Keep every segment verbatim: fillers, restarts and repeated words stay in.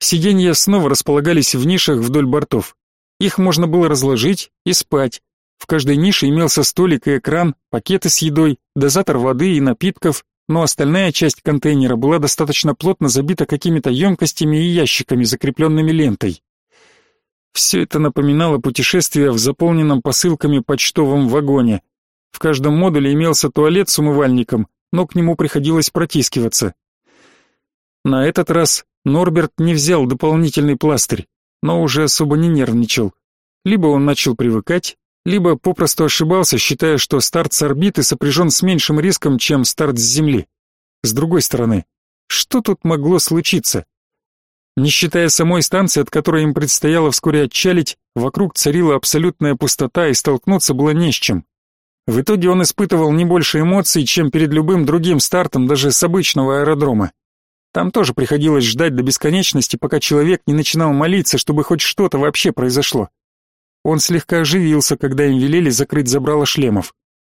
Сиденья снова располагались в нишах вдоль бортов. Их можно было разложить и спать. В каждой нише имелся столик и экран, пакеты с едой, дозатор воды и напитков, но остальная часть контейнера была достаточно плотно забита какими-то емкостями и ящиками, закрепленными лентой. Все это напоминало путешествие в заполненном посылками почтовом вагоне. В каждом модуле имелся туалет с умывальником, но к нему приходилось протискиваться. На этот раз Норберт не взял дополнительный пластырь, но уже особо не нервничал. Либо он начал привыкать, либо попросту ошибался, считая, что старт с орбиты сопряжен с меньшим риском, чем старт с Земли. С другой стороны, что тут могло случиться? Не считая самой станции, от которой им предстояло вскоре отчалить, вокруг царила абсолютная пустота, и столкнуться было не с чем. В итоге он испытывал не больше эмоций, чем перед любым другим стартом, даже с обычного аэродрома. Там тоже приходилось ждать до бесконечности, пока человек не начинал молиться, чтобы хоть что-то вообще произошло. Он слегка оживился, когда им велели закрыть забрало шлемов.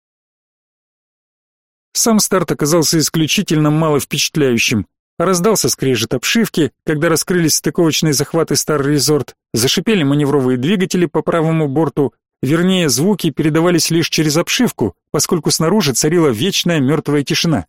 Сам старт оказался исключительно маловпечатляющим. Раздался скрежет обшивки, когда раскрылись стыковочные захваты Star Resort, зашипели маневровые двигатели по правому борту, вернее, звуки передавались лишь через обшивку, поскольку снаружи царила вечная мертвая тишина.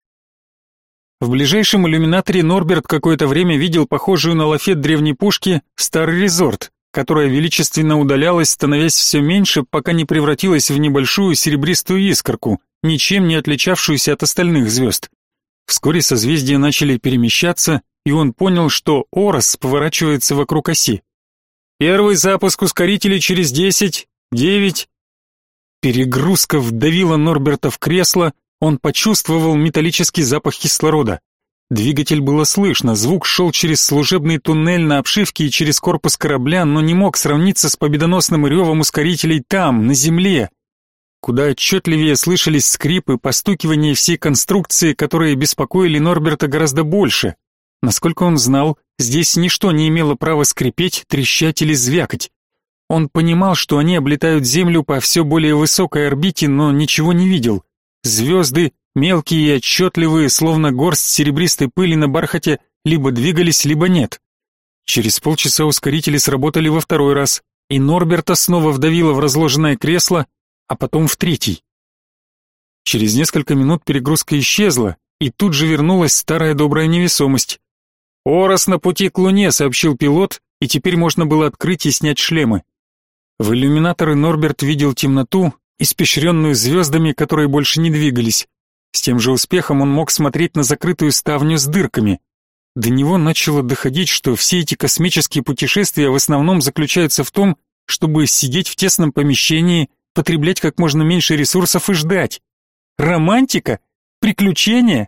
В ближайшем иллюминаторе Норберт какое-то время видел похожую на лафет древней пушки Star Resort, которая величественно удалялась, становясь все меньше, пока не превратилась в небольшую серебристую искорку, ничем не отличавшуюся от остальных звезд. Вскоре созвездия начали перемещаться, и он понял, что Орос поворачивается вокруг оси. «Первый запуск ускорителей через десять, девять...» Перегрузка вдавила Норберта в кресло, он почувствовал металлический запах кислорода. Двигатель было слышно, звук шел через служебный туннель на обшивке и через корпус корабля, но не мог сравниться с победоносным ревом ускорителей там, на земле. Куда отчетливее слышались скрипы, постукивания всей конструкции, которые беспокоили Норберта гораздо больше. Насколько он знал, здесь ничто не имело права скрипеть, трещать или звякать. Он понимал, что они облетают Землю по все более высокой орбите, но ничего не видел. Звезды, мелкие и отчетливые, словно горсть серебристой пыли на бархате, либо двигались, либо нет. Через полчаса ускорители сработали во второй раз, и Норберта снова вдавило в разложенное кресло, а потом в третий. Через несколько минут перегрузка исчезла, и тут же вернулась старая добрая невесомость. «Орос на пути к Луне», — сообщил пилот, и теперь можно было открыть и снять шлемы. В иллюминаторы Норберт видел темноту, испещренную звездами, которые больше не двигались. С тем же успехом он мог смотреть на закрытую ставню с дырками. До него начало доходить, что все эти космические путешествия в основном заключаются в том, чтобы сидеть в тесном помещении, потреблять как можно меньше ресурсов и ждать. Романтика? Приключения?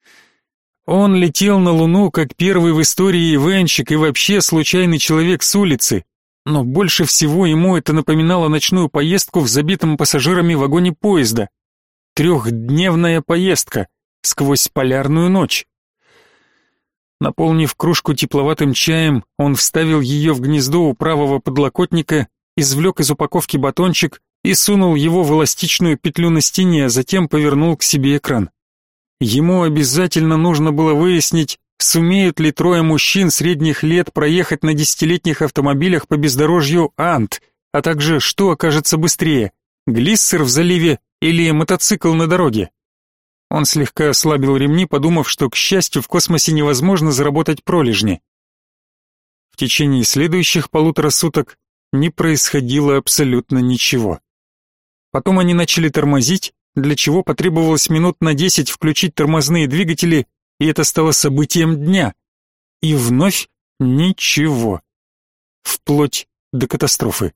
Он летел на Луну как первый в истории ивенщик и вообще случайный человек с улицы, но больше всего ему это напоминало ночную поездку в забитом пассажирами вагоне поезда. Трехдневная поездка сквозь полярную ночь. Наполнив кружку тепловатым чаем, он вставил ее в гнездо у правого подлокотника, извлек из упаковки батончик и сунул его в эластичную петлю на стене, а затем повернул к себе экран. Ему обязательно нужно было выяснить, сумеют ли трое мужчин средних лет проехать на десятилетних автомобилях по бездорожью Ант, а также что окажется быстрее, глиссер в заливе или мотоцикл на дороге. Он слегка ослабил ремни, подумав, что, к счастью, в космосе невозможно заработать пролежни. В течение следующих полутора суток не происходило абсолютно ничего. Потом они начали тормозить, для чего потребовалось минут на десять включить тормозные двигатели, и это стало событием дня. И вновь ничего. Вплоть до катастрофы.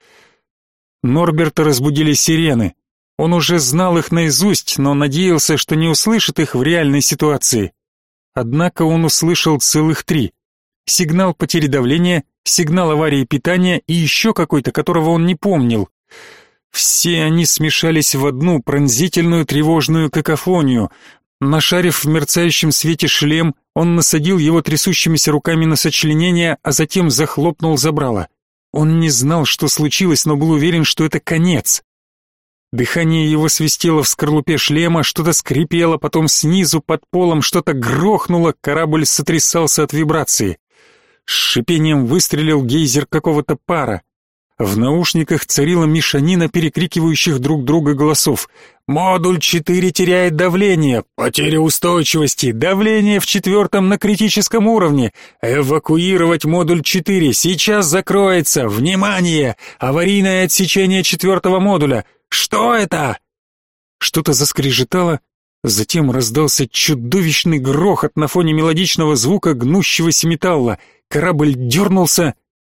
Норберта разбудили сирены. Он уже знал их наизусть, но надеялся, что не услышит их в реальной ситуации. Однако он услышал целых три. Сигнал потери давления, сигнал аварии питания и еще какой-то, которого он не помнил. Все они смешались в одну пронзительную тревожную какофонию. Нашарив в мерцающем свете шлем, он насадил его трясущимися руками на сочленение, а затем захлопнул забрало. Он не знал, что случилось, но был уверен, что это конец. Дыхание его свистело в скорлупе шлема, что-то скрипело, потом снизу под полом что-то грохнуло, корабль сотрясался от вибрации. С шипением выстрелил гейзер какого-то пара. В наушниках царила мешанина перекрикивающих друг друга голосов. «Модуль четыре теряет давление! Потеря устойчивости! Давление в четвертом на критическом уровне! Эвакуировать модуль четыре! Сейчас закроется! Внимание! Аварийное отсечение четвертого модуля! Что это?» Что-то заскрежетало, затем раздался чудовищный грохот на фоне мелодичного звука гнущегося металла. Корабль дернулся,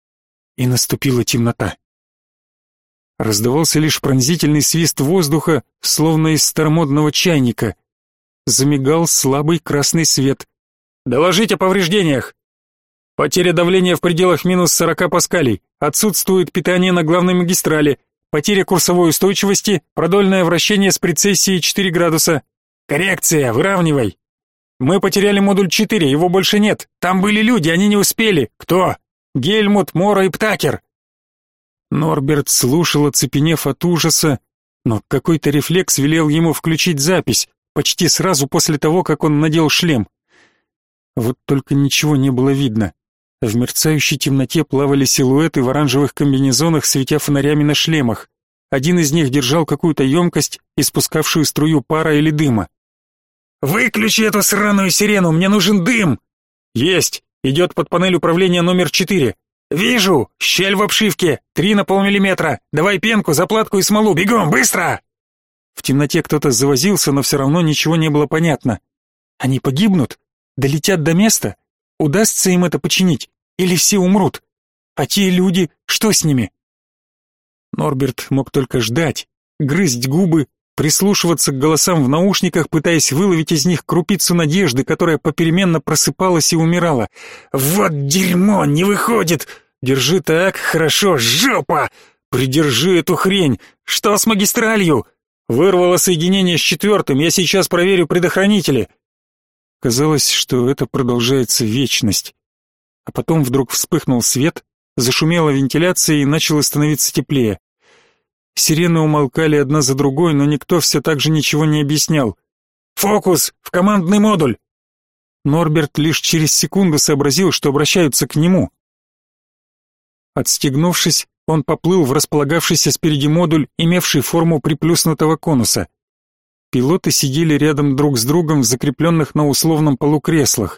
и наступила темнота. Раздавался лишь пронзительный свист воздуха, словно из старомодного чайника. Замигал слабый красный свет. «Доложить о повреждениях! Потеря давления в пределах минус сорока паскалей, отсутствует питание на главной магистрали, потеря курсовой устойчивости, продольное вращение с прецессией четыре градуса. Коррекция, выравнивай! Мы потеряли модуль четыре, его больше нет. Там были люди, они не успели. Кто? Гельмут, Мора и Птакер!» Норберт слушал, оцепенев от ужаса, но какой-то рефлекс велел ему включить запись, почти сразу после того, как он надел шлем. Вот только ничего не было видно. В мерцающей темноте плавали силуэты в оранжевых комбинезонах, светя фонарями на шлемах. Один из них держал какую-то емкость, испускавшую струю пара или дыма. «Выключи эту сраную сирену, мне нужен дым!» «Есть! Идет под панель управления номер четыре. «Вижу! Щель в обшивке! Три на полмиллиметра! Давай пенку, заплатку и смолу! Бегом, быстро!» В темноте кто-то завозился, но все равно ничего не было понятно. Они погибнут? Долетят до места? Удастся им это починить? Или все умрут? А те люди, что с ними? Норберт мог только ждать, грызть губы, прислушиваться к голосам в наушниках, пытаясь выловить из них крупицу надежды, которая попеременно просыпалась и умирала. «Вот дерьмо, не выходит! Держи так, хорошо, жопа! Придержи эту хрень! Что с магистралью? Вырвало соединение с четвертым, я сейчас проверю предохранители!» Казалось, что это продолжается вечность. А потом вдруг вспыхнул свет, зашумела вентиляция и начало становиться теплее. Сирены умолкали одна за другой, но никто все так же ничего не объяснял. «Фокус! В командный модуль!» Норберт лишь через секунду сообразил, что обращаются к нему. Отстегнувшись, он поплыл в располагавшийся спереди модуль, имевший форму приплюснутого конуса. Пилоты сидели рядом друг с другом в закрепленных на условном полу креслах.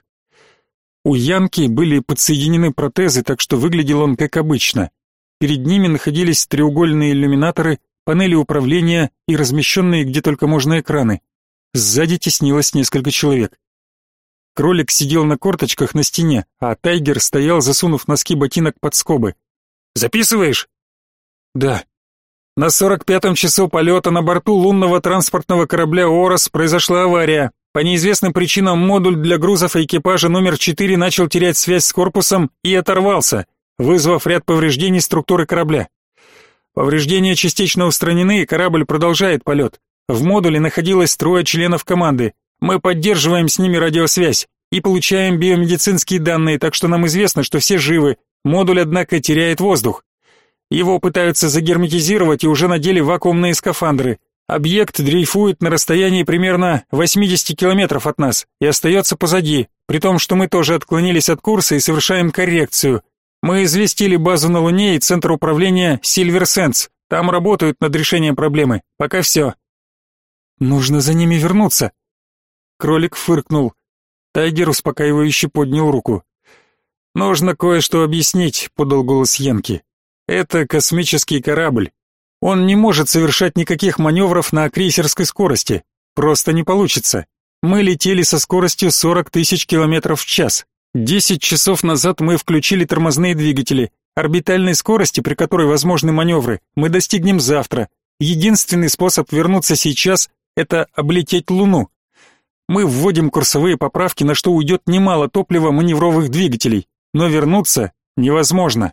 У Янки были подсоединены протезы, так что выглядел он как обычно. Перед ними находились треугольные иллюминаторы, панели управления и размещенные где только можно экраны. Сзади теснилось несколько человек. Кролик сидел на корточках на стене, а Тайгер стоял, засунув носки ботинок под скобы. «Записываешь?» «Да». На сорок пятом часу полета на борту лунного транспортного корабля «Орос» произошла авария. По неизвестным причинам модуль для грузов и экипажа номер четыре начал терять связь с корпусом и оторвался, вызвав ряд повреждений структуры корабля. Повреждения частично устранены, и корабль продолжает полет. В модуле находилось трое членов команды. Мы поддерживаем с ними радиосвязь и получаем биомедицинские данные, так что нам известно, что все живы. Модуль, однако, теряет воздух. Его пытаются загерметизировать и уже надели вакуумные скафандры. Объект дрейфует на расстоянии примерно восемьдесят километров от нас и остается позади, при том, что мы тоже отклонились от курса и совершаем коррекцию. Мы известили базу на Луне и центр управления Silver Sands. Там работают над решением проблемы. Пока все. Нужно за ними вернуться. Кролик фыркнул. Тайгер успокаивающе поднял руку. «Нужно кое-что объяснить», — подал голос Янки. «Это космический корабль. Он не может совершать никаких маневров на крейсерской скорости. Просто не получится. Мы летели со скоростью сорок тысяч километров в час. Десять часов назад мы включили тормозные двигатели. Орбитальной скорости, при которой возможны маневры, мы достигнем завтра. Единственный способ вернуться сейчас — это облететь Луну. Мы вводим курсовые поправки, на что уйдет немало топлива маневровых двигателей, но вернуться невозможно».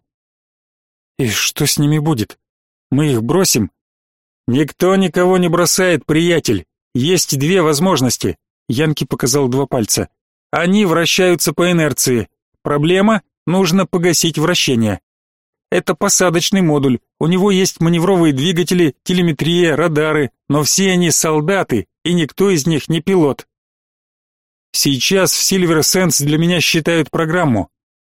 «И что с ними будет? Мы их бросим?» «Никто никого не бросает, приятель. Есть две возможности». Янки показал два пальца. «Они вращаются по инерции. Проблема — нужно погасить вращение. Это посадочный модуль. У него есть маневровые двигатели, телеметрия, радары, но все они солдаты, и никто из них не пилот. Сейчас в Silver Sands для меня считают программу.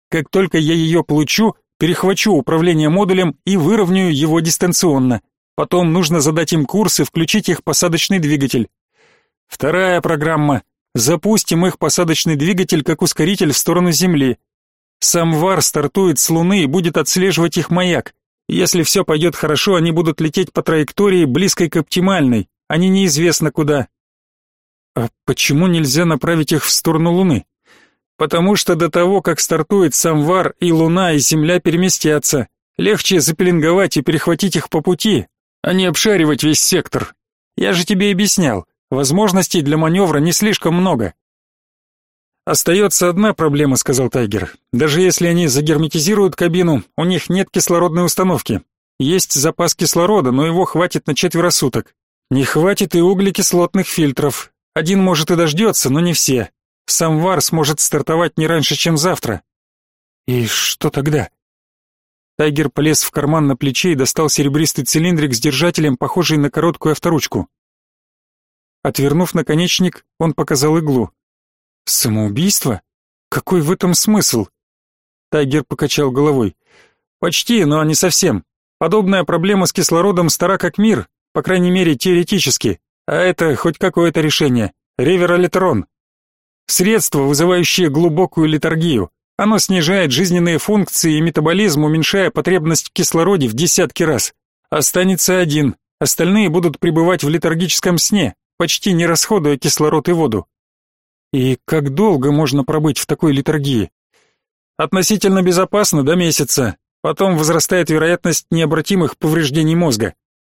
Как только я ее получу, перехвачу управление модулем и выровняю его дистанционно. Потом нужно задать им курс и включить их посадочный двигатель. Вторая программа. Запустим их посадочный двигатель как ускоритель в сторону Земли. Самвар стартует с Луны и будет отслеживать их маяк. Если все пойдет хорошо, они будут лететь по траектории, близкой к оптимальной, а не неизвестно куда. А почему нельзя направить их в сторону Луны? Потому что до того, как стартует Самвар, и Луна, и Земля переместятся. Легче запеленговать и перехватить их по пути, а не обшаривать весь сектор. Я же тебе объяснял, возможностей для маневра не слишком много. «Остается одна проблема», — сказал Тайгер. «Даже если они загерметизируют кабину, у них нет кислородной установки. Есть запас кислорода, но его хватит на четверо суток. Не хватит и углекислотных фильтров. Один, может, и дождется, но не все. Самвар сможет стартовать не раньше, чем завтра». «И что тогда?» Тайгер полез в карман на плече и достал серебристый цилиндрик с держателем, похожий на короткую авторучку. Отвернув наконечник, он показал иглу. «Самоубийство? Какой в этом смысл?» Тайгер покачал головой. «Почти, но не совсем. Подобная проблема с кислородом стара как мир, по крайней мере теоретически, а это хоть какое-то решение. Реверолитрон. Средство, вызывающее глубокую летаргию. Оно снижает жизненные функции и метаболизм, уменьшая потребность в кислороде в десятки раз. Останется один, остальные будут пребывать в летаргическом сне, почти не расходуя кислород и воду. И как долго можно пробыть в такой летаргии? Относительно безопасно до месяца, потом возрастает вероятность необратимых повреждений мозга.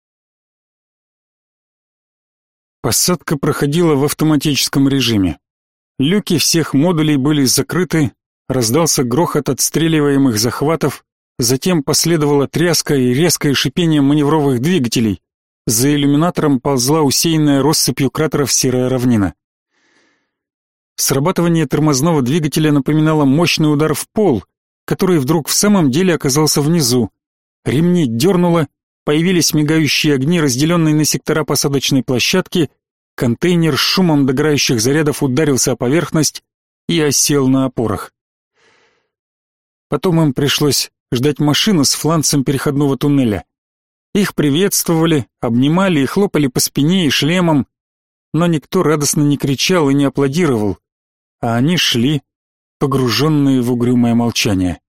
Посадка проходила в автоматическом режиме. Люки всех модулей были закрыты, раздался грохот отстреливаемых захватов, затем последовала тряска и резкое шипение маневровых двигателей. За иллюминатором ползла усеянная россыпью кратеров серая равнина. Срабатывание тормозного двигателя напоминало мощный удар в пол, который вдруг в самом деле оказался внизу. Ремни дернуло, появились мигающие огни, разделенные на сектора посадочной площадки, контейнер с шумом догорающих зарядов ударился о поверхность и осел на опорах. Потом им пришлось ждать машину с фланцем переходного туннеля. Их приветствовали, обнимали и хлопали по спине и шлемам, но никто радостно не кричал и не аплодировал, а они шли, погруженные в угрюмое молчание.